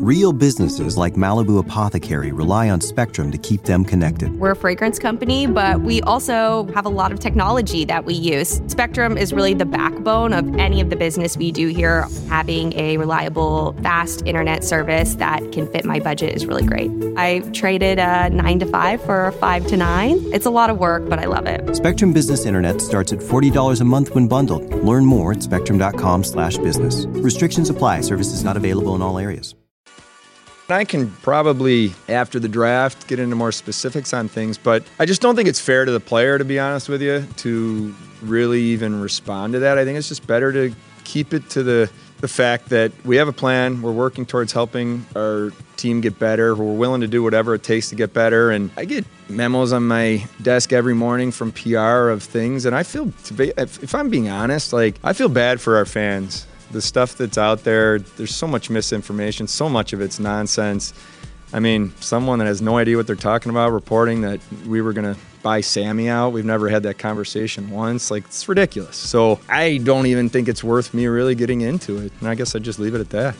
Real businesses like Malibu Apothecary rely on Spectrum to keep them connected. We're a fragrance company, but we also have a lot of technology that we use. Spectrum is really the backbone of any of the business we do here. Having a reliable, fast internet service that can fit my budget is really great. I traded a 9 to 5 for a 5 to 9. It's a lot of work, but I love it. Spectrum Business Internet starts at $40 a month when bundled. Learn more at spectrum.com/business. Restrictions apply. Services not available in all areas. I can probably, after the draft, get into more specifics on things, but I just don't think it's fair to the player, to be honest with you, to really even respond to that. I think it's just better to keep it to the fact that we have a plan, we're working towards helping our team get better, we're willing to do whatever it takes to get better, and I get memos on my desk every morning from PR of things, and I feel, if I'm being honest, I feel bad for our fans. The stuff that's out there's so much misinformation, so much of it's nonsense. I mean, someone that has no idea what they're talking about reporting that we were going to buy Sammy out. We've never had that conversation once. It's ridiculous. So I don't even think it's worth me really getting into it. And I guess I'd just leave it at that.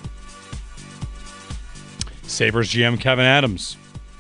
Sabres GM Kevyn Adams.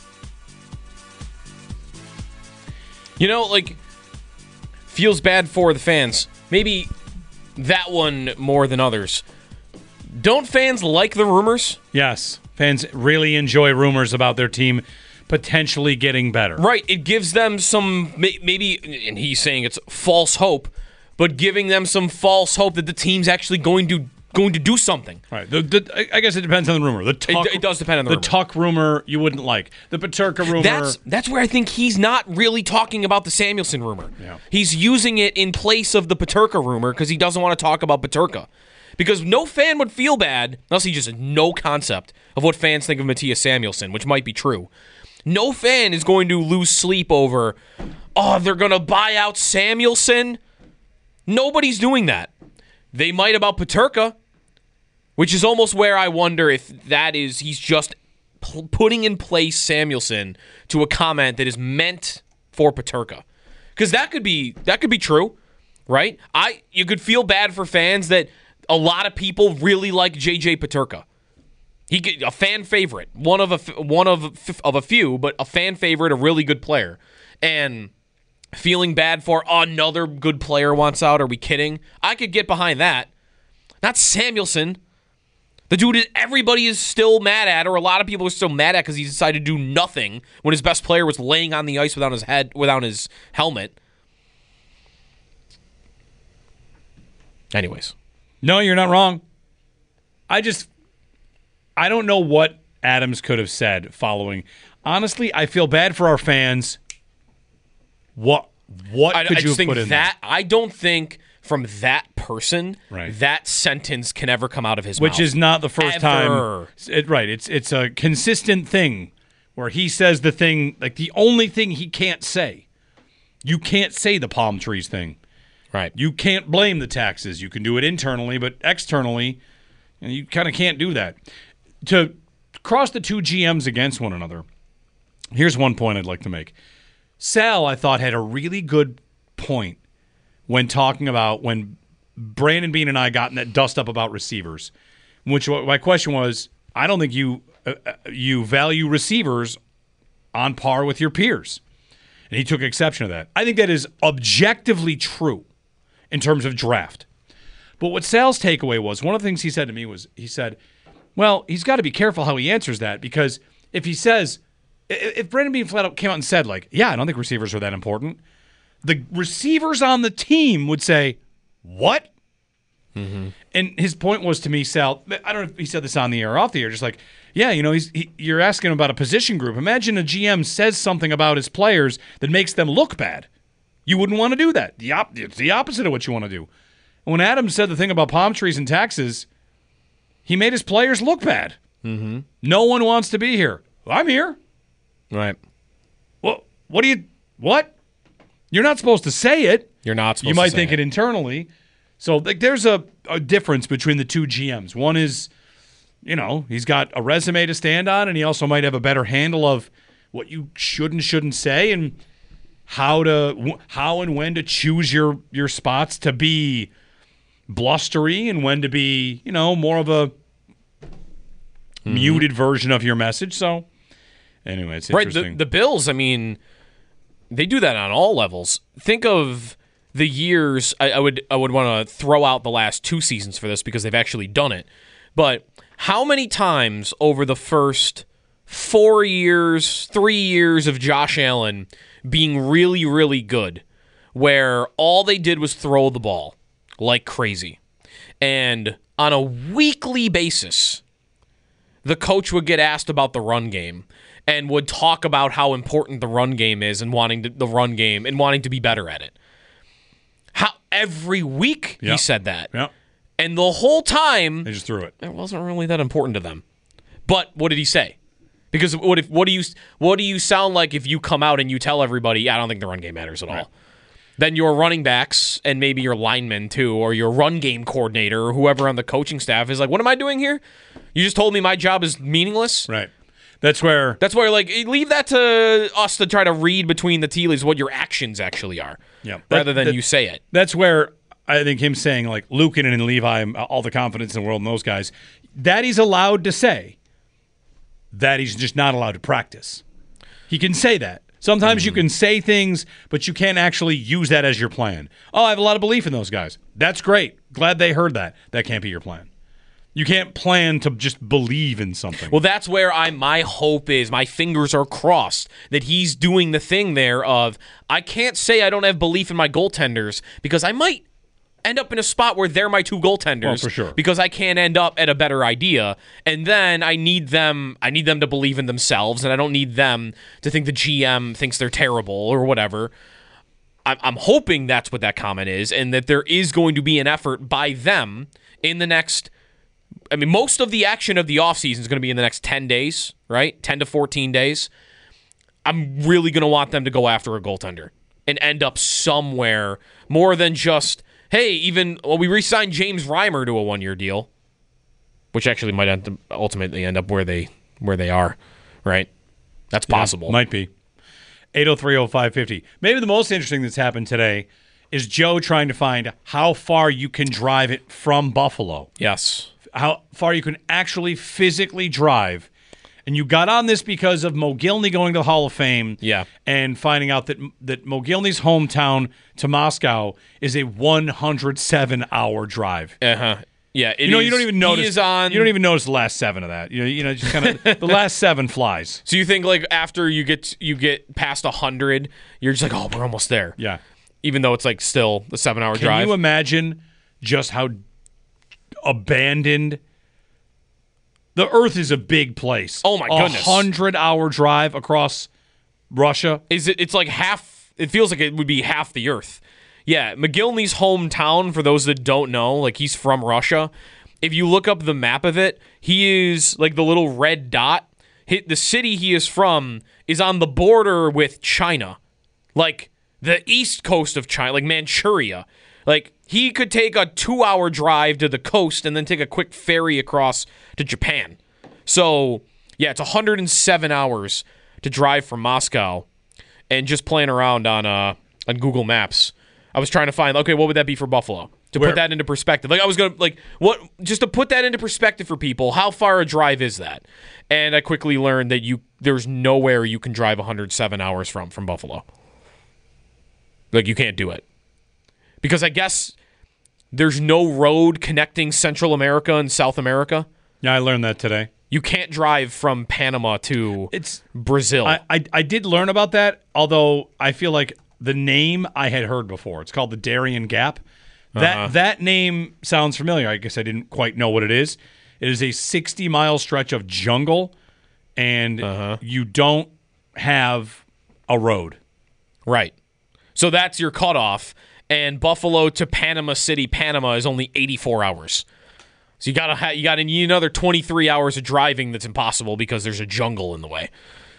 Feels bad for the fans. Maybe that one more than others. Don't fans like the rumors? Yes. Fans really enjoy rumors about their team potentially getting better. Right. It gives them some, maybe, and he's saying it's false hope, but giving them some false hope that the team's actually going to do something. Right. I guess it depends on the rumor. It does depend on the rumor. The Tuck rumor you wouldn't like. The Peterka rumor. That's where I think he's not really talking about the Samuelsson rumor. Yeah. He's using it in place of the Peterka rumor because he doesn't want to talk about Peterka. Because no fan would feel bad, unless he just has no concept of what fans think of Mattias Samuelsson, which might be true. No fan is going to lose sleep over, they're going to buy out Samuelsson. Nobody's doing that. They might about Peterka, which is almost where I wonder if he's just putting in place Samuelsson to a comment that is meant for Peterka. Because that could be true, right? You could feel bad for fans that a lot of people really like JJ Peterka. A fan favorite, one of a few, but a fan favorite, a really good player, and feeling bad for another good player wants out. Are we kidding? I could get behind that. Not Samuelsson, the dude that everybody is still mad at, or a lot of people are still mad at because he decided to do nothing when his best player was laying on the ice without his helmet. Anyways. No, you're not wrong. I don't know what Adams could have said following. Honestly, I feel bad for our fans. What could you have put in that? I don't think from that person that sentence can ever come out of his mouth. Which is not the first time. It's a consistent thing where he says the thing, the only thing he can't say. You can't say the palm trees thing. Right. You can't blame the taxes. You can do it internally, but externally, you kind of can't do that. To cross the two GMs against one another, here's one point I'd like to make. Sal, I thought, had a really good point when talking about when Brandon Beane and I got in that dust up about receivers, which my question was, I don't think you value receivers on par with your peers. And he took exception to that. I think that is objectively true in terms of draft. But what Sal's takeaway was, one of the things he said to me was, he said, well, he's got to be careful how he answers that, because if he says, if Brandon Beane flat out came out and said, I don't think receivers are that important, the receivers on the team would say, what? Mm-hmm. And his point was to me, Sal, I don't know if he said this on the air or off the air, just you're asking him about a position group. Imagine a GM says something about his players that makes them look bad. You wouldn't want to do that. It's the opposite of what you want to do. And when Adams said the thing about palm trees and taxes, he made his players look bad. Mm-hmm. No one wants to be here. Well, I'm here. Right. Well, what? You're not supposed to say it. You're not supposed to say it. You might think it internally. So there's a difference between the two GMs. One is, he's got a resume to stand on, and he also might have a better handle of what you should and shouldn't say, and how and when to choose your spots to be blustery and when to be, more of muted version of your message. So, anyway, it's interesting. Right, the Bills, I mean, they do that on all levels. Think of the years. I would want to throw out the last 2 seasons for this because they've actually done it. But how many times over the first 4 years, 3 years of Josh Allen being really, really good, where all they did was throw the ball like crazy, and on a weekly basis, the coach would get asked about the run game and would talk about how important the run game is and wanting to be better at it. How every week he said that. Yep. And the whole time They just threw it. It wasn't really that important to them. But what did he say? Because what do you sound like if you come out and you tell everybody, I don't think the run game matters at all. Then your running backs and maybe your linemen too, or your run game coordinator or whoever on the coaching staff is like, what am I doing here? You just told me my job is meaningless? Right. That's where like, leave that to us to try to read between the tea leaves what your actions actually are, rather than you say it. That's where I think him saying, like, Lukin and Levi, all the confidence in the world in those guys, that he's allowed to say, that he's just not allowed to practice. He can say that. Sometimes you can say things, but you can't actually use that as your plan. Oh, I have a lot of belief in those guys. That's great. Glad they heard that. That can't be your plan. You can't plan to just believe in something. Well, that's where my hope is. My fingers are crossed that he's doing the thing there of, I can't say I don't have belief in my goaltenders because I might end up in a spot where they're my 2 goaltenders. Well, for sure. Because I can't end up at a better idea. And then I need them to believe in themselves, and I don't need them to think the GM thinks they're terrible or whatever. I'm hoping that's what that comment is, and that there is going to be an effort by them in the next, I mean, most of the action of the offseason is going to be in the next 10 days, right? 10 to 14 days. I'm really going to want them to go after a goaltender and end up somewhere more than just, hey, we re-signed James Reimer to a 1-year deal, which actually might ultimately end up where they are, right? That's possible. Yeah, might be. 803-0550. Maybe the most interesting that's happened today is Joe trying to find how far you can drive it from Buffalo. Yes. How far you can actually physically drive. And you got on this because of Mogilny going to the Hall of Fame, and finding out that Mogilny's hometown to Moscow is a 107-hour drive. Yeah, you don't even notice. You don't even notice the last 7 of that. You know, just kind of the last 7 flies. So you think like after you get past 100, you're just like, oh, we're almost there. Yeah. Even though it's like still a 7-hour drive. Can you imagine just how abandoned? The Earth is a big place. Oh, my goodness. 100-hour drive across Russia. It's like half. It feels like it would be half the Earth. Yeah, Mogilny's hometown, for those that don't know, like he's from Russia. If you look up the map of it, he is like the little red dot. The city he is from is on the border with China. Like the east coast of China, like Manchuria. Like, he could take a 2-hour drive to the coast and then take a quick ferry across to Japan. So, yeah, it's 107 hours to drive from Moscow. And just playing around on Google Maps, I was trying to find, okay, what would that be for Buffalo? Put that into perspective. Like, I was going to, just to put that into perspective for people, how far a drive is that? And I quickly learned that there's nowhere you can drive 107 hours from Buffalo. Like, you can't do it. Because I guess there's no road connecting Central America and South America. Yeah, I learned that today. You can't drive from Panama to Brazil. I did learn about that, although I feel like the name I had heard before. It's called the Darien Gap. That name sounds familiar. I guess I didn't quite know what it is. It is a 60-mile stretch of jungle, and you don't have a road. Right. So that's your cutoff. And Buffalo to Panama City, Panama is only 84 hours. So you need another 23 hours of driving that's impossible because there's a jungle in the way.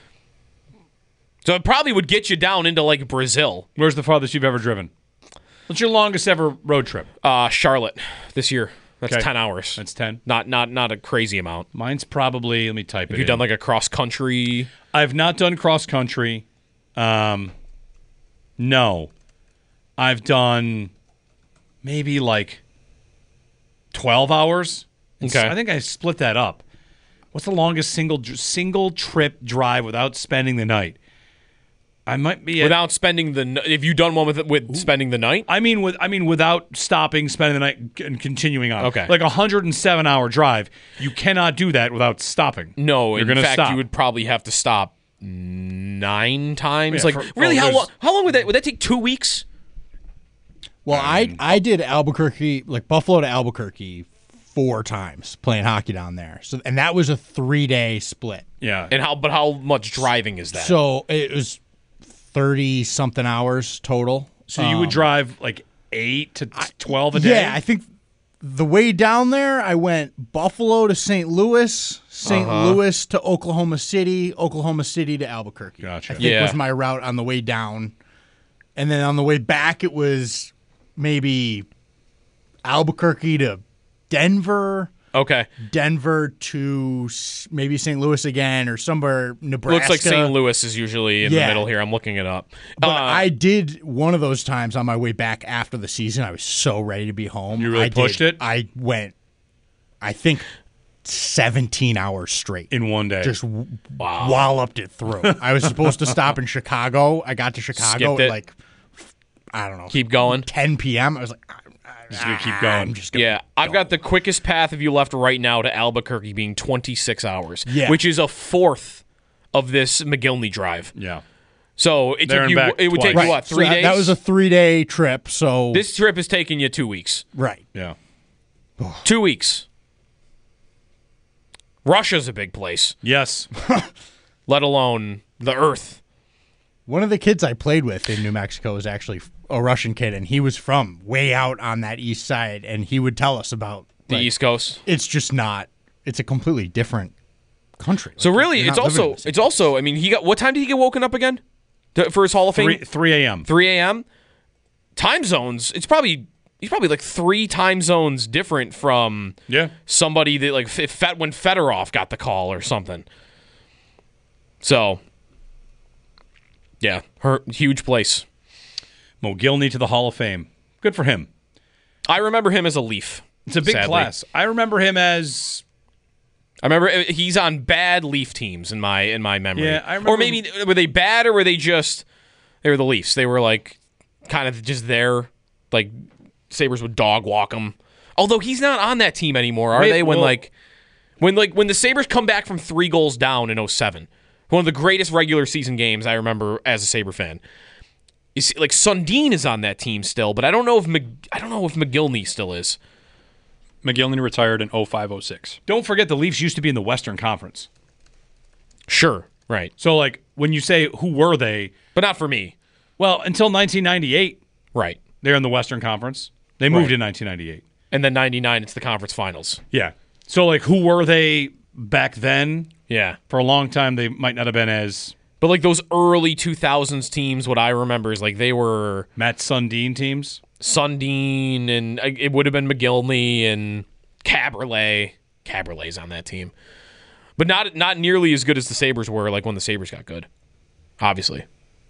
So it probably would get you down into like Brazil. Where's the farthest you've ever driven? What's your longest ever road trip? Charlotte this year. That's 10 hours. That's 10. Not a crazy amount. Mine's probably, let me type it in. Have you done like a cross country? I've not done cross country. No. I've done maybe like 12 hours. Okay. I think I split that up. What's the longest single trip drive without spending the night? I might be Without spending have you done one with spending the night? I mean without stopping, spending the night, and continuing on. Okay. Like a 107-hour drive, you cannot do that without stopping. No, You're in gonna fact, stop. you would probably have to stop 9 times. Yeah, Really, how there's- long would that? Would that take 2 weeks? Well, I did Albuquerque, like Buffalo to Albuquerque, 4 times playing hockey down there. So, and that was a 3-day split. Yeah. And how much driving is that? So it was 30 something hours total. So you would drive like 8 to 12 a day? Yeah, I think the way down there, I went Buffalo to St. Louis, St. Louis to Oklahoma City to Albuquerque. Gotcha. I think Yeah. was my route on the way down. And then on the way back, it was maybe Albuquerque to Denver, Okay. Denver to maybe St. Louis again, or somewhere Nebraska. Looks like St. Louis is usually in the Yeah. middle here. I'm looking it up. But I did one of those times on my way back after the season. I was so ready to be home. You really pushed it? I went, I think, 17 hours straight. In one day. Just walloped it through. I was supposed to stop in Chicago. I got to Chicago Skipped at it. like, I don't know, Keep going. 10 p.m. I was like, Just gonna keep going. I'm just gonna Yeah, I've got the quickest path of you left right now to Albuquerque being 26 hours, Yeah. which is a fourth of this McGillney drive. Yeah. So it There took and you. back It would take twice. you what, So 3 days? that was a 3-day trip. So This trip is taking you 2 weeks. right. Yeah. 2 weeks. Russia's a big place, Yes. let alone the Earth. One of the kids I played with in New Mexico was actually a Russian kid, and he was from way out on that east side, and he would tell us about The like, East Coast. It's just not. It's a completely different country. So Like, really, you're it's not living in also the same it's also. I mean, he got what time did he get woken up again for his Hall of Fame? 3 a.m. 3 a.m. Time zones. He's probably like 3 time zones different from Yeah. somebody that like when Fedorov got the call or something. So, yeah, huge place. Mo Gilney to the Hall of Fame. Good for him. I remember him as a Leaf. It's a big sadly. class. I remember him as I remember he's on bad Leaf teams in my memory. Yeah, I remember or maybe were they bad or were they were the Leafs? They were like kind of just there, like Sabres would dog walk him. Although he's not on that team anymore, are Wait, they? When well- when the Sabres come back from 3 goals down in 2007, one of the greatest regular season games I remember as a Sabre fan. You see, like Sundin is on that team still, but I don't know if McGillney still is. McGillney retired in 05-06. don't forget the Leafs used to be in the Western Conference. Sure, right, So like when you say who were they? but not for me. Well, until 1998, Right, they're in the Western Conference. They moved Right. in 1998. and then 99, it's the conference finals. Yeah. So like who were they back then? Yeah. For a long time they might not have been as But like those early 2000s teams, what I remember is like they were Matt Sundin teams. Sundin and it would have been McGillney and Caberlet. Caberlet's on that team. But not nearly as good as the Sabres were like when the Sabres got good. Obviously.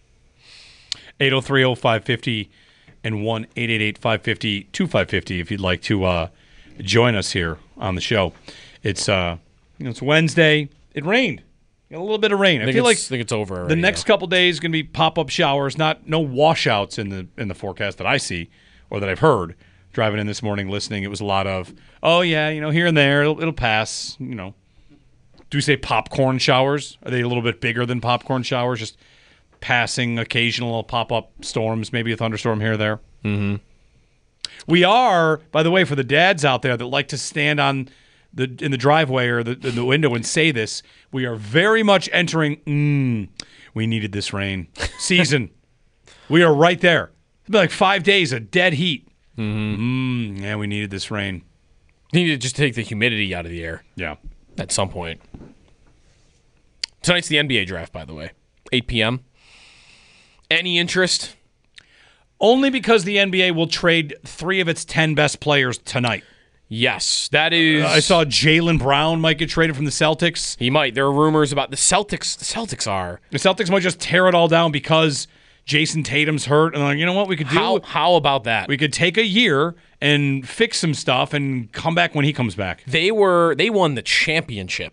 803-0550 and 1-888-550-2550 if you'd like to join us here on the show. It's it's Wednesday. It rained. Got a little bit of rain. I feel like I think it's over the already, next couple days going to be pop-up showers, no washouts in the forecast that I see or that I've heard. Driving in this morning, listening, it was a lot of, oh yeah, here and there, it'll pass. Do we say popcorn showers? Are they a little bit bigger than popcorn showers? Just passing occasional pop-up storms, maybe a thunderstorm here or there. Mm-hmm. We are, by the way, for the dads out there that like to stand in the driveway or the window and say this, we are very much entering, we needed this rain season. We are right there. It'll be like 5 days of dead heat. Mm-hmm. Yeah, we needed this rain. You need to just take the humidity out of the air Yeah. at some point. Tonight's the NBA draft, by the way. 8 p.m. Any interest? Only because the NBA will trade 3 of its 10 best players tonight. Yes, that is. I saw Jaylen Brown might get traded from the Celtics. He might. There are rumors about the Celtics. The Celtics might just tear it all down because Jason Tatum's hurt. And like, you know what we could do? How about that? We could take a year and fix some stuff and come back when he comes back. They won the championship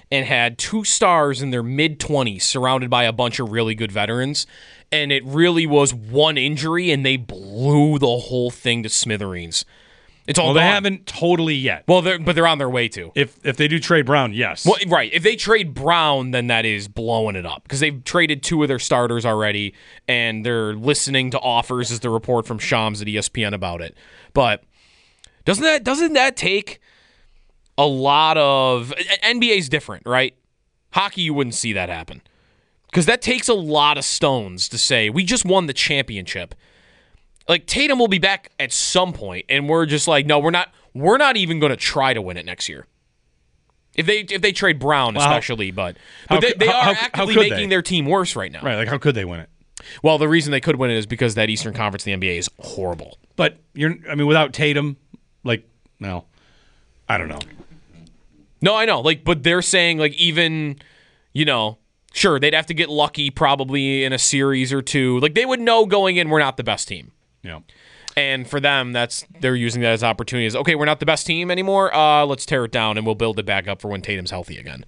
and had 2 stars in their mid-20s surrounded by a bunch of really good veterans, and it really was one injury, and they blew the whole thing to smithereens. It's all Well, gone. they haven't totally yet. Well, they're on their way to. If they do trade Brown, yes. Well, right. If they trade Brown, then that is blowing it up because they've traded 2 of their starters already, and they're listening to offers. Is the report from Shams at ESPN about it? But doesn't that take a lot of NBA's different, right? Hockey, you wouldn't see that happen because that takes a lot of stones to say we just won the championship. Like Tatum will be back at some point, and we're just like, no, we're not. We're not even going to try to win it next year. If they trade Brown, especially, but they are actively making their team worse right now. Right, like how could they win it? Well, the reason they could win it is because that Eastern Conference in the NBA is horrible. But without Tatum, no, I don't know. No, I know. But they're saying even, sure, they'd have to get lucky probably in a series or 2. They would know going in we're not the best team. Yeah. And for them, they're using that as opportunities. Okay, we're not the best team anymore. Let's tear it down and we'll build it back up for when Tatum's healthy again.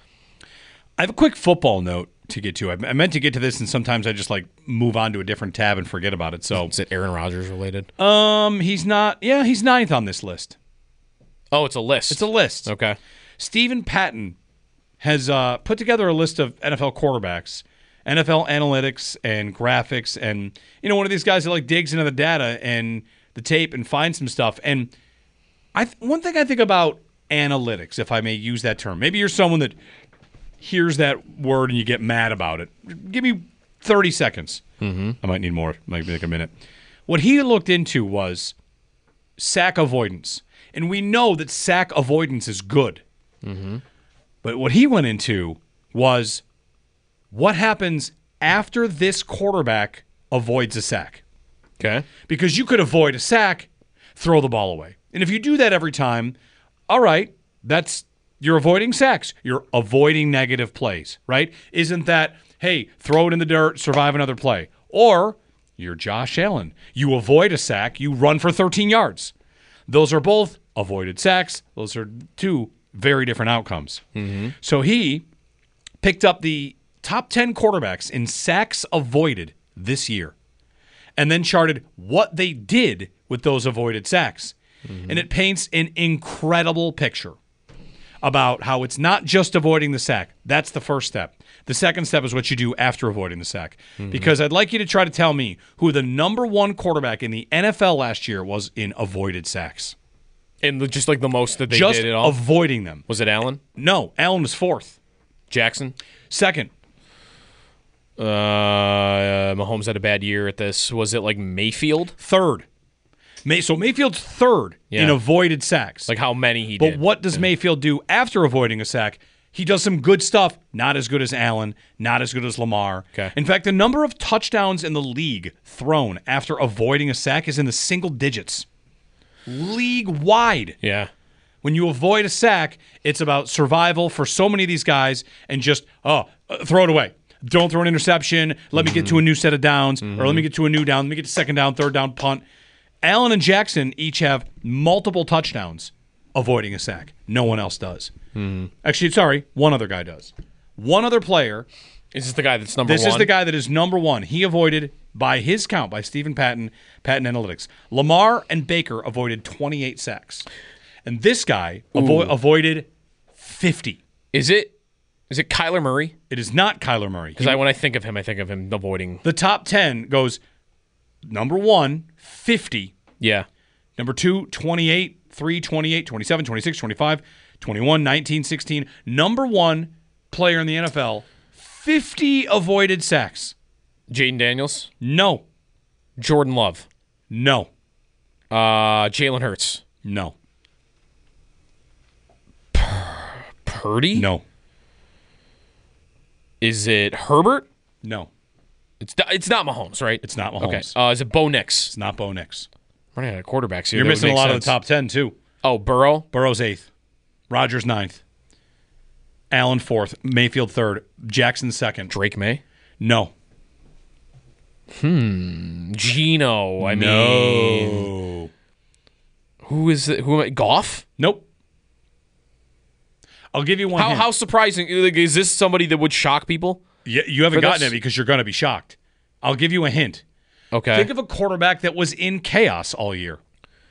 I have a quick football note to get to. I meant to get to this, and sometimes I just move on to a different tab and forget about it. So is it Aaron Rodgers related? He's not. Yeah, he's 9th on this list. Oh, it's a list. It's a list. Okay. Stephen Patton has put together a list of NFL quarterbacks, NFL analytics and graphics, and one of these guys that digs into the data and the tape and finds some stuff. And one thing I think about analytics, if I may use that term, maybe you're someone that hears that word and you get mad about it. Give me 30 seconds. Mm-hmm. I might need more. Might be a minute. What he looked into was sack avoidance, and we know that sack avoidance is good. Mm-hmm. But what he went into was what happens after this quarterback avoids a sack. Okay. Because you could avoid a sack, throw the ball away. And if you do that every time, all right, you're avoiding sacks. You're avoiding negative plays, right? Isn't that, hey, throw it in the dirt, survive another play? Or you're Josh Allen. You avoid a sack, you run for 13 yards. Those are both avoided sacks. Those are 2 very different outcomes. Mm-hmm. So he picked up the top 10 quarterbacks in sacks avoided this year and then charted what they did with those avoided sacks. Mm-hmm. And it paints an incredible picture about how it's not just avoiding the sack. That's the first step. The second step is what you do after avoiding the sack. Mm-hmm. Because I'd like you to try to tell me who the number 1 quarterback in the NFL last year was in avoided sacks. And just the most that they just did at all? Avoiding them. Was it Allen? No, Allen was 4th. Jackson? 2nd. Mahomes had a bad year at this. Was it Mayfield? 3rd. So Mayfield's 3rd in avoided sacks. How many he did. But what does Mayfield do after avoiding a sack? He does some good stuff. Not as good as Allen. Not as good as Lamar. Okay. In fact, the number of touchdowns in the league thrown after avoiding a sack is in the single digits. League-wide. Yeah. When you avoid a sack, it's about survival for so many of these guys and just, throw it away. Don't throw an interception. Let me get to a new set of downs, or let me get to a new down. Let me get to 2nd down, 3rd down, punt. Allen and Jackson each have multiple touchdowns avoiding a sack. No one else does. Mm-hmm. Actually, sorry, one other guy does. One other player. Is this the guy that's number 1? This is the guy that is number 1. He avoided, by his count, by Stephen Patton Analytics. Lamar and Baker avoided 28 sacks. And this guy avoided 50. Is it Kyler Murray? It is not Kyler Murray. Because when I think of him avoiding. The top 10 goes number 1, 50. Yeah. Number 2, 28, 3, 28, 27, 26, 25, 21, 19, 16. Number 1 player in the NFL, 50 avoided sacks. Jaden Daniels? No. Jordan Love? No. Jalen Hurts? No. Purdy? No. Is it Herbert? No. It's not Mahomes, right? It's not Mahomes. Okay. Is it Bo Nix? It's not Bo Nix. Running out of quarterbacks here. You're missing a lot of the top 10, too. Oh, Burrow? Burrow's 8th. Rodgers 9th. Allen 4th. Mayfield 3rd. Jackson 2nd. Drake May? No. Geno. I mean. Who is it? Goff? Nope. I'll give you one hint. How surprising. Like, is this somebody that would shock people? Yeah, you haven't for gotten this? it because you're going to be shocked. I'll give you a hint. Okay. Think of a quarterback that was in chaos all year.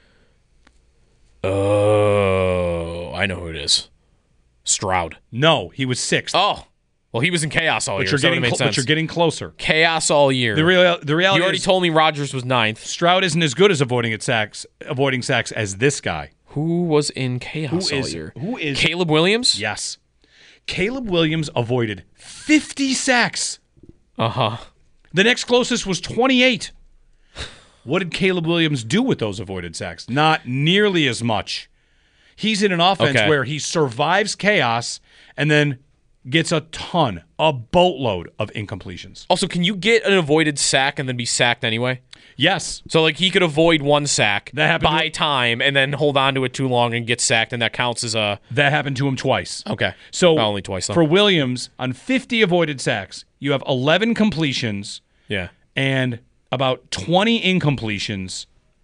Oh, I know who it is. Stroud. No, he was 6th. Oh, well, he was in chaos all but year. you're so it getting made sense. but you're getting closer. Chaos all year. The reality You already is told me Rodgers was 9th. Stroud isn't as good as avoiding sacks as this guy. Who was in chaos all year? Who is Caleb Williams? Yes. Caleb Williams avoided 50 sacks. Uh-huh. The next closest was 28. What did Caleb Williams do with those avoided sacks? Not nearly as much. He's in an offense where he survives chaos and then gets a boatload of incompletions. Also, can you get an avoided sack and then be sacked anyway? Yes. So, like, he could avoid one sack, That happened buy time, and then hold on to it too long and get sacked, and that counts as a... That happened to him twice. Okay. So Well, only twice, though. For Williams, on 50 avoided sacks, you have 11 completions Yeah. and about 20 incompletions,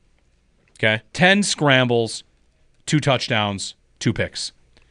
Okay. 10 scrambles, 2 touchdowns, 2 picks.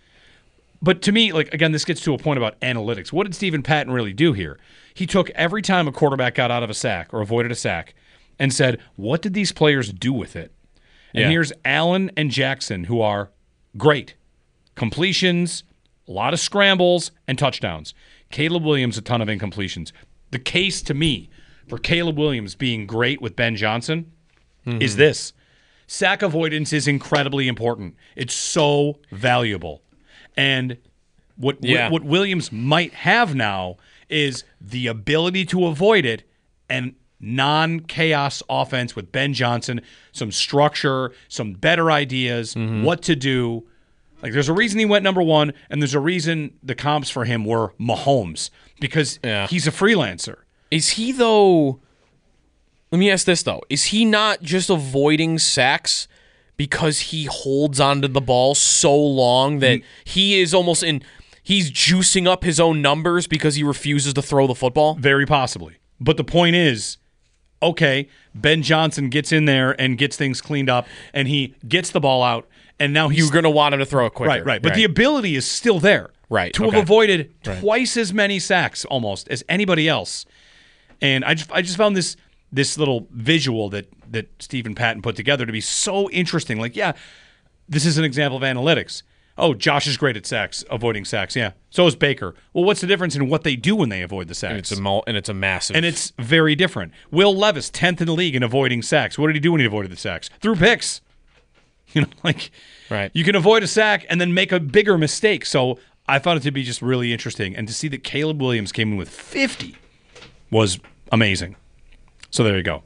But to me, like, again, this gets to a point about analytics. What did Stephen Patton really do here? He took every time a quarterback got out of a sack or avoided a sack and said, what did these players do with it? And Yeah. here's Allen and Jackson, who are great. Completions, a lot of scrambles, and touchdowns. Caleb Williams, a ton of incompletions. The case to me for Caleb Williams being great with Ben Johnson is this. Sack avoidance is incredibly important. It's so valuable. And what Williams might have now is the ability to avoid it and non-chaos offense with Ben Johnson, some structure, some better ideas, what to do. Like, there's a reason he went number 1, and there's a reason the comps for him were Mahomes, because he's a freelancer. Is he, though... Let me ask this, though. Is he not just avoiding sacks because he holds onto the ball so long that he is almost in... He's juicing up his own numbers because he refuses to throw the football? Very possibly. But the point is, okay, Ben Johnson gets in there and gets things cleaned up, and he gets the ball out, and now he's... You're going to want him to throw it quicker. Right. But the ability is still there. Right, To okay. have avoided twice as many sacks, almost, as anybody else. And I just found this little visual that Stephen Patton put together to be so interesting. Like, yeah, this is an example of analytics. Oh, Josh is great at sacks, avoiding sacks. Yeah, so is Baker. Well, what's the difference in what they do when they avoid the sacks? And it's a massive... And it's very different. Will Levis, 10th in the league in avoiding sacks. What did he do when he avoided the sacks? Threw picks. You know, like, Right. You can avoid a sack and then make a bigger mistake. So I found it to be just really interesting. And to see that Caleb Williams came in with 50 was amazing. So there you go.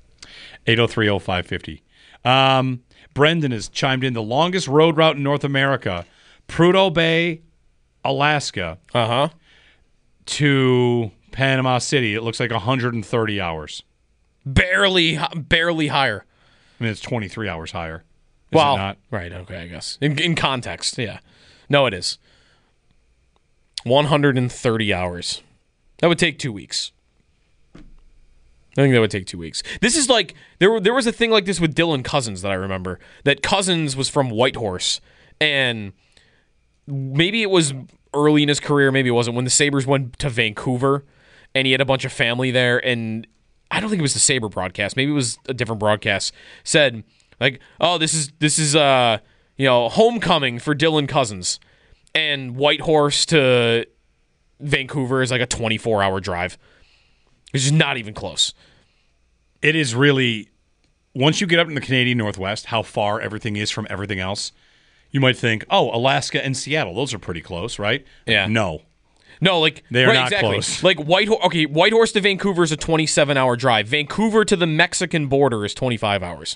803-0550. Brendan has chimed in. The longest road route in North America, Prudhoe Bay, Alaska, to Panama City. It looks like 130 hours. Barely higher. I mean, it's 23 hours higher. Is Well, it not? right, okay, I guess. In context, yeah. No, it is. 130 hours. That would take 2 weeks. I think that would take 2 weeks. This is like, there was a thing like this with Dylan Cousins that I remember, that Cousins was from Whitehorse, and maybe it was early in his career, maybe it wasn't, when the Sabres went to Vancouver, and he had a bunch of family there, and I don't think it was the Sabre broadcast, maybe it was a different broadcast, said, like, oh, this is homecoming for Dylan Cousins, and Whitehorse to Vancouver is like a 24-hour drive. It's just not even close. It is really, once you get up in the Canadian Northwest, how far everything is from everything else, you might think, oh, Alaska and Seattle, those are pretty close, right? Yeah. No. No, like They are right, not exactly. close. Like Whitehorse to Vancouver is a 27-hour drive. Vancouver to the Mexican border is 25 hours.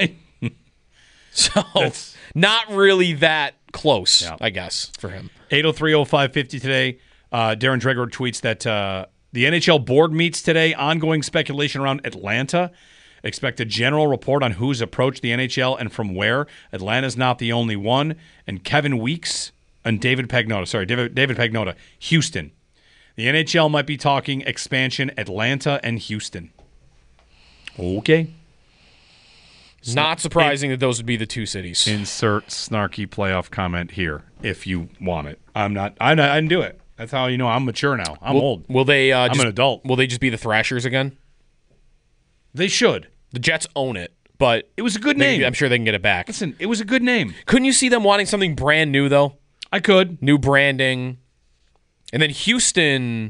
So not really that close, I guess, for him. 803-0550 today. Darren Dreger tweets that the NHL board meets today. Ongoing speculation around Atlanta. Expect a general report on who's approached the NHL and from where. Atlanta's not the only one. And Kevin Weeks and David Pagnotta, Houston. The NHL might be talking expansion, Atlanta and Houston. Okay. Not surprising that those would be the two cities. Insert snarky playoff comment here if you want it. I didn't do it. That's how you know I'm mature now. I'm old. Will they? I'm an adult. Will they just be the Thrashers again? They should. The Jets own it, but It was a good name. I'm sure they can get it back. Listen, it was a good name. Couldn't you see them wanting something brand new though? I could. New branding, and then Houston.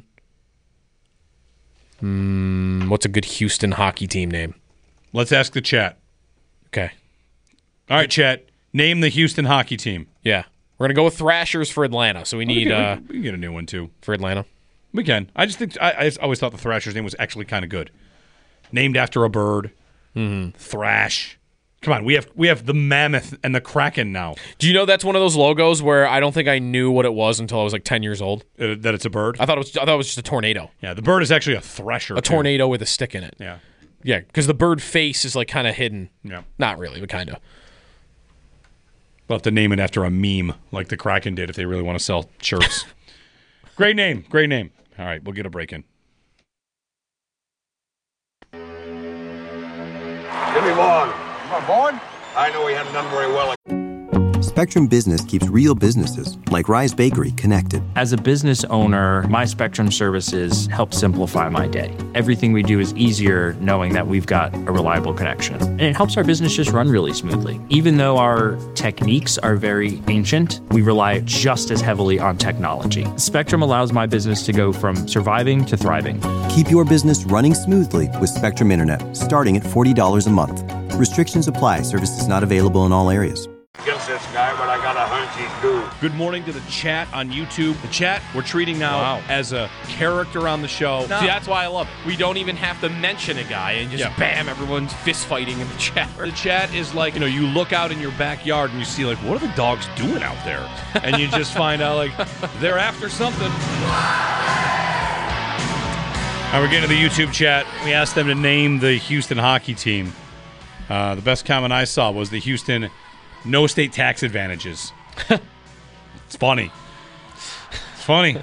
What's a good Houston hockey team name? Let's ask the chat. Okay. All right, chat. Name the Houston hockey team. Yeah. We're going to go with Thrashers for Atlanta. So we need We can get a new one, too. for Atlanta. We can. I just think I always thought the Thrashers name was actually kind of good. Named after a bird. Thrash. Come on, we have the Mammoth and the Kraken now. Do you know that's one of those logos where I don't think I knew what it was until I was like 10 years old? That it's a bird? I thought it was just a tornado. Yeah, the bird is actually a thresher. A tornado with a stick in it. Yeah. Yeah, because the bird face is like kind of hidden. Yeah. Not really, but kind of. We'll have to name it after a meme like the Kraken did if they really want to sell shirts. Great name. Great name. All right, we'll get a break in. Jimmy Vaughn. Vaughn? I know he hadn't done very well. Spectrum Business keeps real businesses, like Rise Bakery, connected. As a business owner, my Spectrum services help simplify my day. Everything we do is easier knowing that we've got a reliable connection. And it helps our business just run really smoothly. Even though our techniques are very ancient, we rely just as heavily on technology. Spectrum allows my business to go from surviving to thriving. Keep your business running smoothly with Spectrum Internet, starting at $40 a month. Restrictions apply. Services not available in all areas. Against this guy, but I got a hunch he's due. Good morning to the chat on YouTube. The chat we're treating now as a character on the show. See, that's why I love it. We don't even have to mention a guy and just bam, everyone's fist fighting in the chat. The chat is like, you look out in your backyard and you see, like, what are the dogs doing out there? And you just find out, like, they're after something. All right, we're getting to the YouTube chat. We asked them to name the Houston hockey team. The best comment I saw was the Houston no state tax advantages. It's funny. It's funny.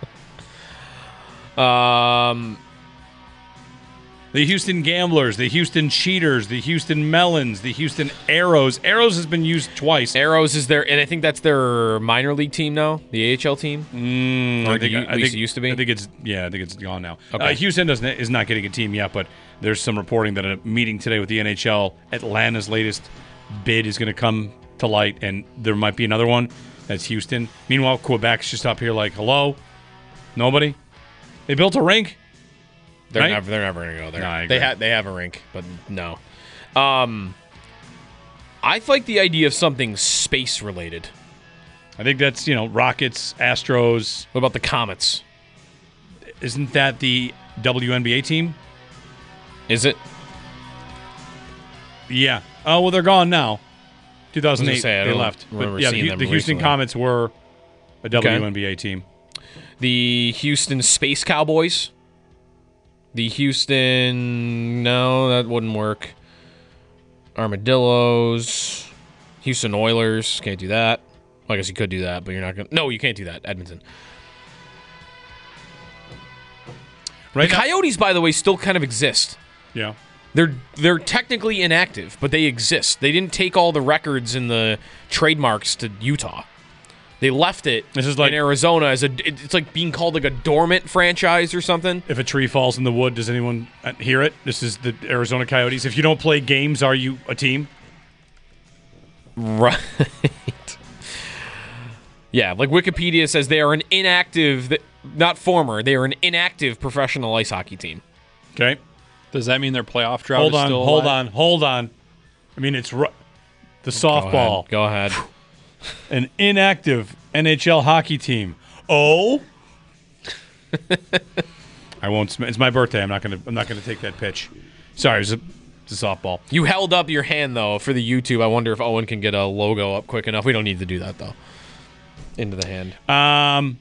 The Houston Gamblers, the Houston Cheaters, the Houston Melons, the Houston Arrows. Arrows has been used twice. Arrows is and I think that's their minor league team now, the AHL team. I think it used to be. I think it's gone now. Okay. Houston is not getting a team yet, but there's some reporting that a meeting today with the NHL, Atlanta's latest bid is going to come to light, and there might be another one. That's Houston. Meanwhile, Quebec's just up here like, hello, nobody. They built a rink. They're right? never going to go there. No, I agree. They have a rink, but no. I like the idea of something space related. I think that's Rockets, Astros. What about the Comets? Isn't that the WNBA team? Is it? Yeah. Oh well, they're gone now. 2008, I they don't left. remember But yeah, seeing the them Houston recently. Comets were a WNBA team. The Houston Space Cowboys. The Houston... No, that wouldn't work. Armadillos. Houston Oilers. Can't do that. Well, I guess you could do that, but you're not going to... No, you can't do that. Edmonton. Right The now- Coyotes, by the way, still kind of exist. Yeah. They're technically inactive, but they exist. They didn't take all the records and the trademarks to Utah. They left it This is like- in Arizona as it's like being called like a dormant franchise or something. If a tree falls in the wood, does anyone hear it? This is the Arizona Coyotes. If you don't play games, are you a team? Right. Yeah, like Wikipedia says they are an inactive, not former, they are an inactive professional ice hockey team. Okay. Does that mean their playoff drought Hold is on, still hold on. I mean, it's the softball. Go ahead. An inactive NHL hockey team. Oh. I won't. It's my birthday. I'm not gonna take that pitch. Sorry, it's a softball. You held up your hand, though, for the YouTube. I wonder if Owen can get a logo up quick enough. We don't need to do that, though. Into the hand. I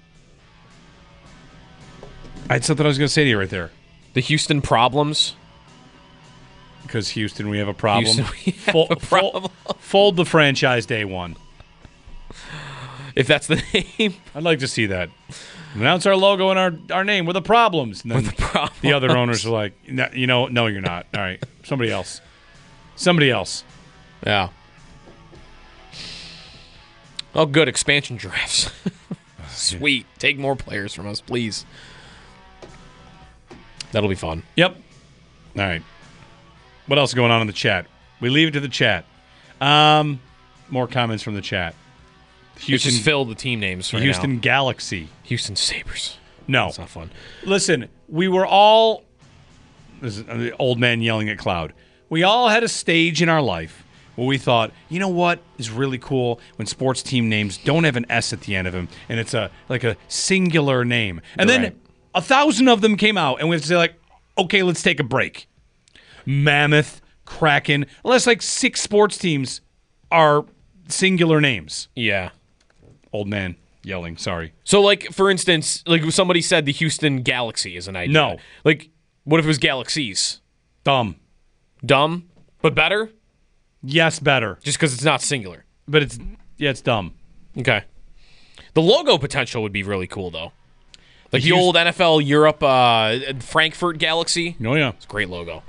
had something I was going to say to you right there. The Houston Problems. Because Houston, we have a problem. Houston, we have a problem. Fold the franchise day one. If that's the name. I'd like to see that. Announce our logo and our name with the problems. And then With the problems. the other owners are like, no, you're not. All right, somebody else. Somebody else. Yeah. Oh, good. Expansion drafts. Sweet. Take more players from us, please. That'll be fun. Yep. All right. What else is going on in the chat? We leave it to the chat. More comments from the chat. Houston just filled the team names right Houston now. Galaxy. Houston Sabres. No. That's not fun. Listen, we were all... This is the old man yelling at cloud. We all had a stage in our life where we thought, you know what is really cool when sports team names don't have an S at the end of them, and it's like a singular name. And then 1,000 of them came out, and we have to say, like, okay, let's take a break. Mammoth, Kraken, unless like 6 sports teams are singular names. Yeah. Old man yelling, sorry. So, like, for instance, like somebody said the Houston Galaxy is an idea. No. Like, what if it was Galaxies? Dumb. Dumb, but better? Yes, better. Just because it's not singular. But it's dumb. Okay. The logo potential would be really cool, though. Like the old NFL Europe Frankfurt Galaxy. Oh, yeah. It's a great logo.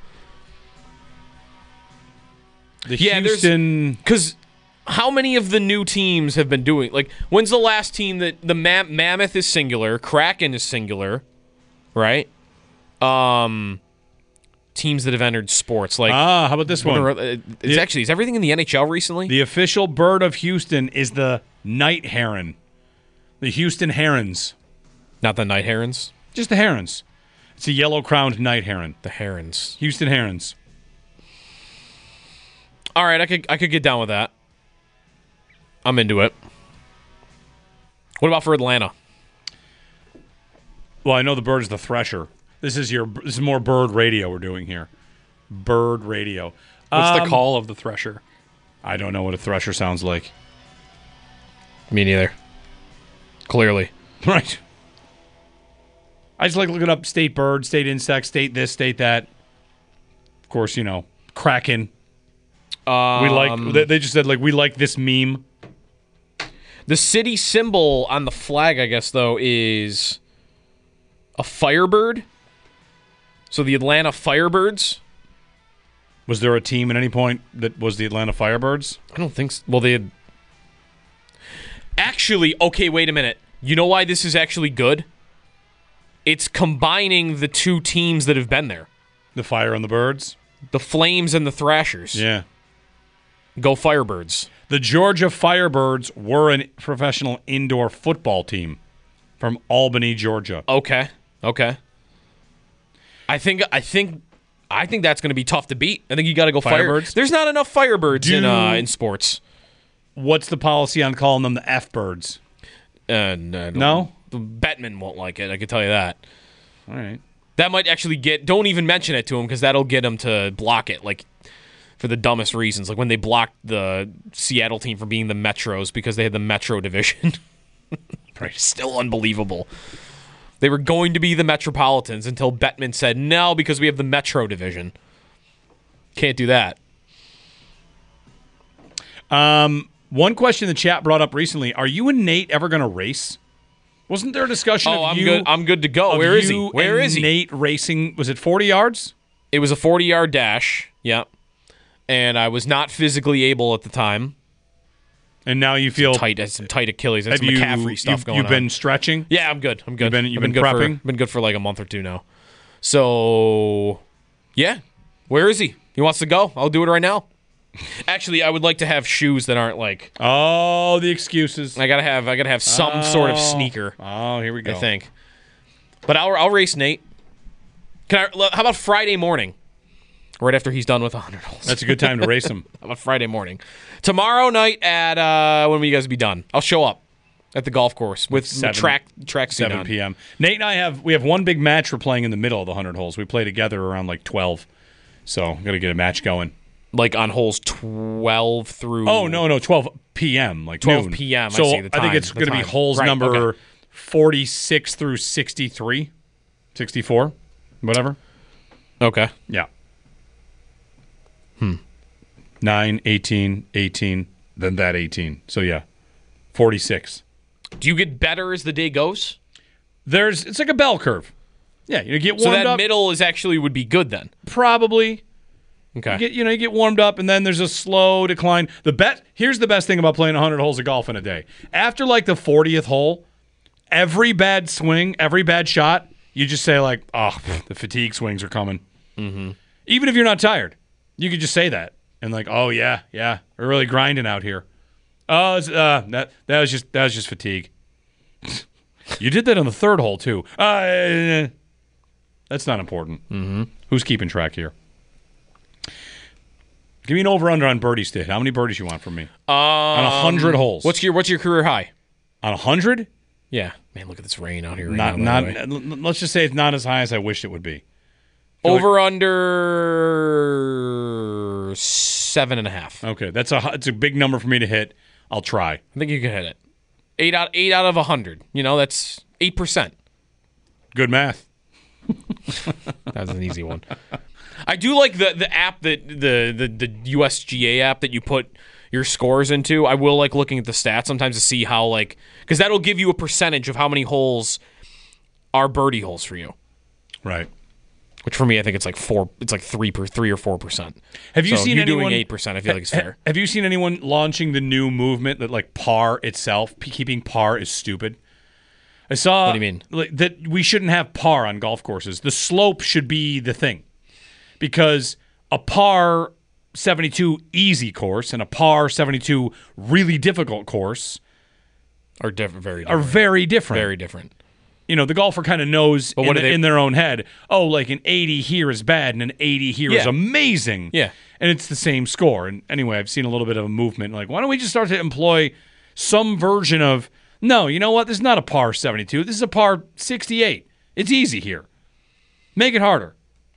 The Houston... Because how many of the new teams have been doing... Like, when's the last team that... The Mammoth is singular. Kraken is singular. Right? Teams that have entered sports. Like, how about this one? Is everything in the NHL recently? The official bird of Houston is the night heron. The Houston Herons. Not the night herons? Just the herons. It's a yellow-crowned night heron. The herons. Houston Herons. All right, I could get down with that. I'm into it. What about for Atlanta? Well, I know the bird is the thresher. This is more bird radio we're doing here. Bird radio. What's the call of the thresher? I don't know what a thresher sounds like. Me neither. Clearly. Right. I just like looking up state bird, state insect, state this, state that. Of course, Kraken. They just said, like, we like this meme. The city symbol on the flag, I guess, though, is a firebird. So the Atlanta Firebirds. Was there a team at any point that was the Atlanta Firebirds? I don't think so. Well, they had... Actually, okay, wait a minute. You know why this is actually good? It's combining the 2 teams that have been there. The Fire and the Birds? The Flames and the Thrashers. Yeah. Go Firebirds. The Georgia Firebirds were a professional indoor football team from Albany, Georgia. Okay. I think that's going to be tough to beat. I think you got to go Firebirds. There's not enough Firebirds in sports. What's the policy on calling them the F-Birds? No? The Bettman won't like it, I can tell you that. All right. That might actually don't even mention it to him because that'll get him to block it, like, for the dumbest reasons. Like when they blocked the Seattle team from being the Metros because they had the Metro division. Right. Still unbelievable. They were going to be the Metropolitans until Bettman said, no, because we have the Metro division. Can't do that. One question the chat brought up recently, are you and Nate ever going to race? Wasn't there a discussion of you? I'm good to go. Where is he? Where is he? Nate racing, was it 40 yards? It was a 40-yard dash, yep. And I was not physically able at the time. And now you feel some tight Achilles. That's some McCaffrey stuff going on. You've been stretching? Yeah, I'm good. You've been prepping? Been good for like a month or 2 now. So, yeah. Where is he? He wants to go. I'll do it right now. Actually, I would like to have shoes that aren't like... Oh, the excuses. I gotta have some sort of sneaker. Oh, here we go. I think. But I'll race Nate. How about Friday morning? Right after he's done with 100 holes. That's a good time to race him. How about Friday morning? Tomorrow night at, when will you guys be done? I'll show up at the golf course with track suit 7 on. p.m. Nate and I have one big match we're playing in the middle of the 100 holes. We play together around like 12. So, got to get a match going. Like on holes 12 through... Oh, no, 12 p.m. Like 12 noon. p.m. So, I see the time. I think it's going to be holes number 46 through 63, 64, whatever. Okay. Yeah. 9, 18, 18, then that 18. So, yeah, 46. Do you get better as the day goes? It's like a bell curve. Yeah, you get warmed up. So that middle would be good then? Probably. Okay. You get warmed up, and then there's a slow decline. Here's the best thing about playing 100 holes of golf in a day. After like the 40th hole, every bad swing, every bad shot, you just say like, "Oh, the fatigue swings are coming." Mm-hmm. Even if you're not tired, you could just say that and like, "Oh yeah, we're really grinding out here." Oh, that was just fatigue. You did that on the third hole too. That's not important. Mm-hmm. Who's keeping track here? Give me an over/under on birdies to hit. How many birdies you want from me? On 100 holes. What's your career high? On 100? Yeah. Man, look at this rain out here. Let's just say it's not as high as I wished it would be. Over/under 7.5. Okay, it's a big number for me to hit. I'll try. I think you can hit it. 8 out of 100. That's 8%. Good math. That's an easy one. I do like the app that the USGA app that you put your scores into. I will like looking at the stats sometimes to see how because that'll give you a percentage of how many holes are birdie holes for you. Right. Which for me, I think it's like 4. It's like 3 or 4%. Have you seen anyone doing 8%? I feel like it's fair. Have you seen anyone launching the new movement that like par itself, keeping par is stupid? I saw. What do you mean? That we shouldn't have par on golf courses. The slope should be the thing, because a par 72 easy course and a par 72 really difficult course are very different. Very different. Very different. The golfer kind of knows in their own head, oh, like an 80 here is bad and an 80 here is amazing. Yeah. And it's the same score. And anyway, I've seen a little bit of a movement. Like, why don't we just start to employ some version of, no, you know what? This is not a par 72. This is a par 68. It's easy here. Make it harder.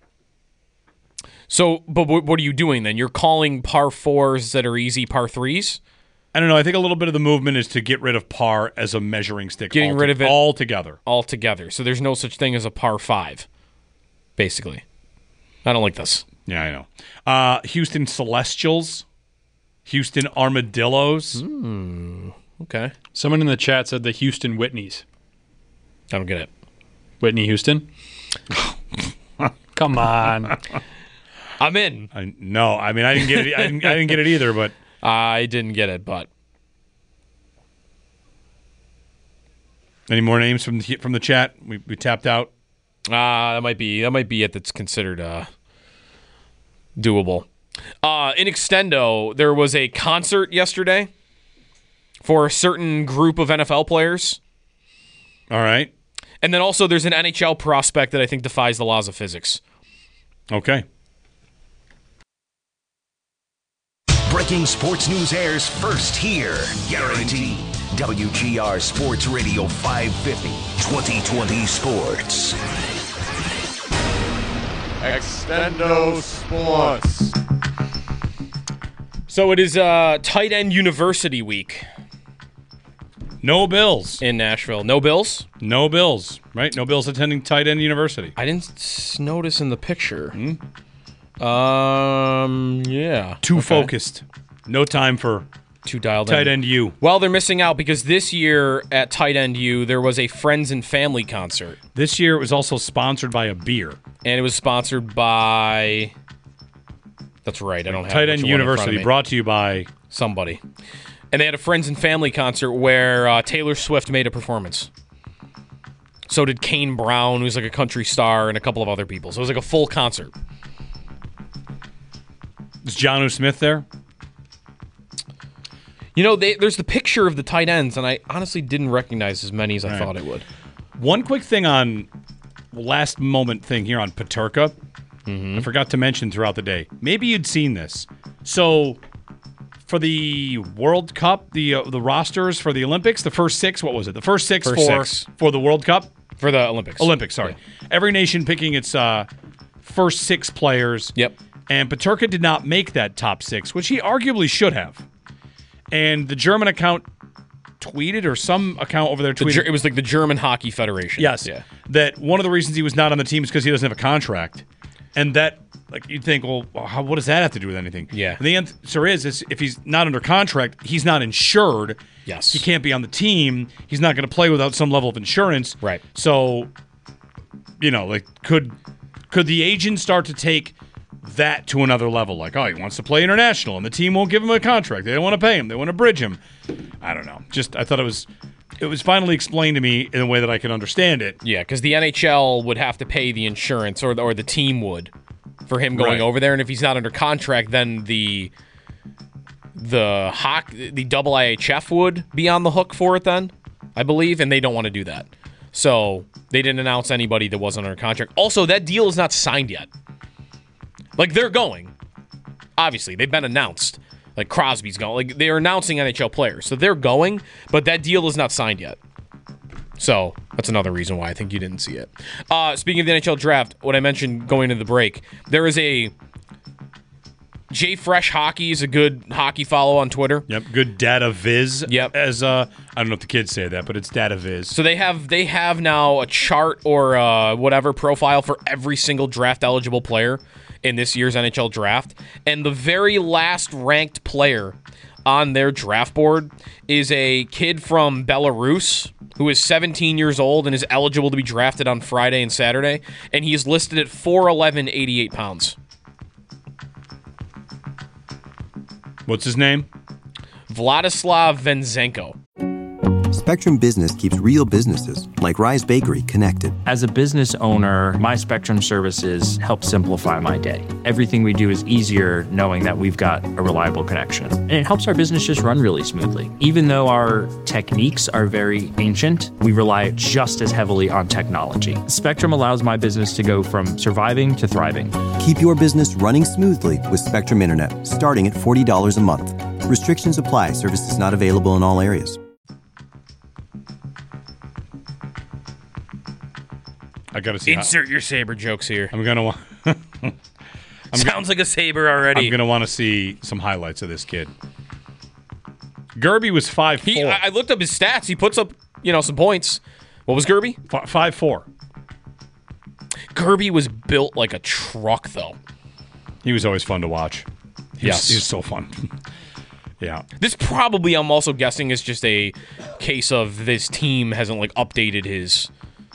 So, but what are you doing then? You're calling par 4s that are easy par 3s? I don't know. I think a little bit of the movement is to get rid of par as a measuring stick. Getting rid of it altogether. Altogether. So there's no such thing as a par 5, basically. I don't like this. Yeah, I know. Houston Celestials. Houston Armadillos. Okay. Someone in the chat said the Houston Whitneys. I don't get it. Whitney Houston? Come on. I'm in. No, I mean I didn't get it. I didn't get it either. But I didn't get it. But any more names from the chat? We tapped out. That might be it. That's considered doable. In Extendo, there was a concert yesterday for a certain group of NFL players. All right. And then also there's an NHL prospect that I think defies the laws of physics. Okay. Breaking sports news airs first here. Guaranteed. WGR Sports Radio 550. 2020 Sports. Extendo Sports. So it is Tight End University Week. No Bills. In Nashville. No Bills? No Bills, right? No Bills attending Tight End University. I didn't notice in the picture. Yeah. Too focused. No time for too dialed Tight in. End U. Well, they're missing out because this year at Tight End U, there was a Friends and Family concert. This year it was also sponsored by a beer. And it was sponsored by... That's right. I don't have Tight End University, brought to you by... somebody. And they had a Friends and Family concert where Taylor Swift made a performance. So did Kane Brown, who's like a country star, and a couple of other people. So it was like a full concert. Is Jonnu Smith there? There's the picture of the tight ends, and I honestly didn't recognize as many as I thought I would. One quick thing on last moment thing here on Peterka. I forgot to mention throughout the day. Maybe you'd seen this. So for the World Cup, the rosters for the Olympics, the first six, what was it? The first six for the World Cup? For the Olympics. Olympics, sorry. Yeah. Every nation picking its first six players. Yep. And Peterka did not make that top six, which he arguably should have. And the German account tweeted, or some account over there tweeted. It was like the German Hockey Federation. Yes. Yeah. That one of the reasons he was not on the team is because he doesn't have a contract. And that, like, you'd think, well, what does that have to do with anything? Yeah. And the answer is if he's not under contract, he's not insured. Yes. He can't be on the team. He's not going to play without some level of insurance. Right. So, could the agent start to take that to another level. Like, oh, he wants to play international, and the team won't give him a contract. They don't want to pay him. They want to bridge him. I don't know. Just I thought it was finally explained to me in a way that I could understand it. Yeah, because the NHL would have to pay the insurance, or the team would, for him going over there. And if he's not under contract, then the double IHF would be on the hook for it then, I believe, and they don't want to do that. So they didn't announce anybody that wasn't under contract. Also, that deal is not signed yet. Like, they're going. Obviously, they've been announced. Like, Crosby's going. Like, they're announcing NHL players. So they're going, but that deal is not signed yet. So that's another reason why I think you didn't see it. Speaking of the NHL draft, what I mentioned going into the break, there is a Jay Fresh Hockey is a good hockey follow on Twitter. Yep, good data viz. Yep. As I don't know if the kids say that, but it's data viz. So they have now a chart or whatever profile for every single draft eligible player in this year's NHL draft, and the very last ranked player on their draft board is a kid from Belarus who is 17 years old and is eligible to be drafted on Friday and Saturday, and he is listed at 4'11", 88 pounds. What's his name? Vladislav Venzenko. Spectrum Business keeps real businesses, like Rise Bakery, connected. As a business owner, my Spectrum services help simplify my day. Everything we do is easier knowing that we've got a reliable connection. And it helps our business just run really smoothly. Even though our techniques are very ancient, we rely just as heavily on technology. Spectrum allows my business to go from surviving to thriving. Keep your business running smoothly with Spectrum Internet, starting at $40 a month. Restrictions apply. Services not available in all areas. I gotta see. Insert your Sabre jokes here. I'm gonna want. Sounds like a Sabre already. I'm gonna want to see some highlights of this kid. Gerby was 5'4". I looked up his stats. He puts up, some points. What was Gerby? 5'4". Gerby was built like a truck, though. He was always fun to watch. He was so fun. Yeah. This probably, I'm also guessing, is just a case of this team hasn't updated his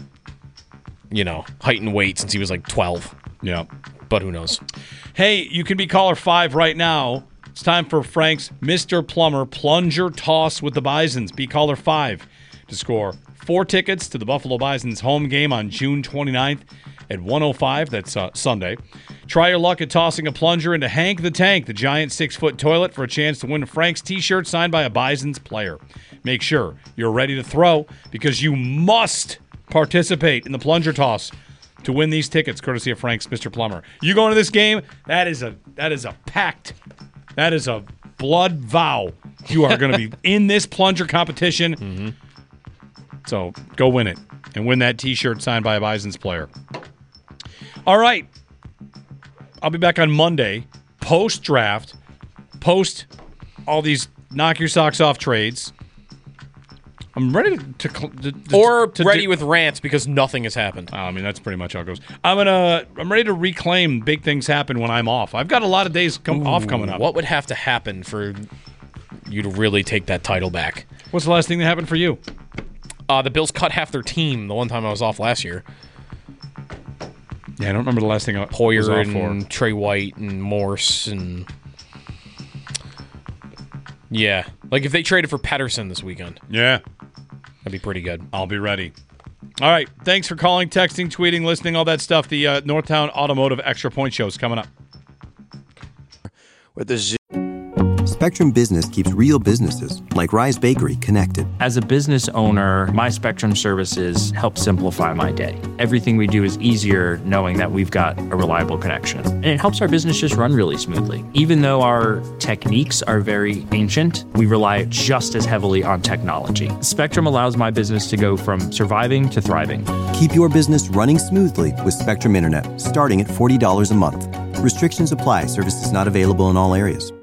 height and weight since he was 12. Yeah. But who knows? Hey, you can be caller 5 right now. It's time for Frank's Mr. Plummer Plunger Toss with the Bisons. Be caller 5 to score 4 tickets to the Buffalo Bisons home game on June 29th at 1:05. That's Sunday. Try your luck at tossing a plunger into Hank the Tank, the giant 6-foot toilet, for a chance to win a Frank's t-shirt signed by a Bisons player. Make sure you're ready to throw, because you must participate in the plunger toss to win these tickets, courtesy of Frank's Mr. Plummer. You going to this game? That is a pact. That is a blood vow. You are going to be in this plunger competition. Mm-hmm. So go win it and win that T-shirt signed by a Bisons player. All right. I'll be back on Monday, post-draft, post all these knock your socks off trades. I'm ready to ready with rants because nothing has happened. I mean, that's pretty much how it goes. I'm ready to reclaim big things happen when I'm off. I've got a lot of days off coming up. What would have to happen for you to really take that title back? What's the last thing that happened for you? The Bills cut half their team the one time I was off last year. Yeah, I don't remember the last thing I was off for. And Trey White and Morse and... Yeah. If they traded for Pedersen this weekend. Yeah. That'd be pretty good. I'll be ready. All right. Thanks for calling, texting, tweeting, listening, all that stuff. The Northtown Automotive Extra Point Show is coming up. With the Spectrum Business keeps real businesses, like Rise Bakery, connected. As a business owner, my Spectrum services help simplify my day. Everything we do is easier knowing that we've got a reliable connection. And it helps our business just run really smoothly. Even though our techniques are very ancient, we rely just as heavily on technology. Spectrum allows my business to go from surviving to thriving. Keep your business running smoothly with Spectrum Internet, starting at $40 a month. Restrictions apply. Services not available in all areas.